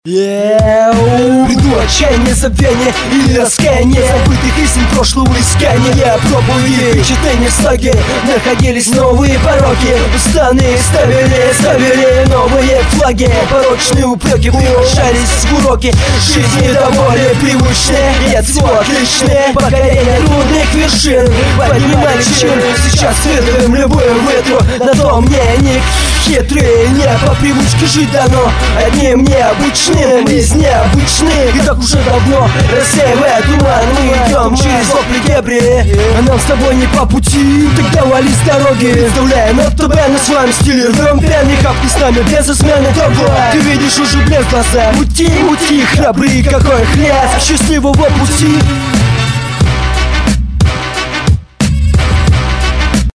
Приду отчаяние, забвение или раскаяние забытых истин прошлого искания. Я пробую впечатления в слаге, находились новые пороки. Устаны ставили новые флаги. Порочные упреки превращались в уроки жизни довольно привычные и от всего отличные. Покорение трудных вершин, поднимали чин. Сейчас следуем любым ветру, на то мне ник хитрый. Не по привычке жить дано одним необычным из необычных. И так уже давно, рассеивая туман, мы идем через вопли дебри. А нам с тобой не по пути, тогда вали с дороги. Представляем от тебя на своем стиле, рвем пьяный хапки с нами без измены. Давай, ты видишь уже блеск в глаза. Мути, храбрый какой хрясь счастливого пути.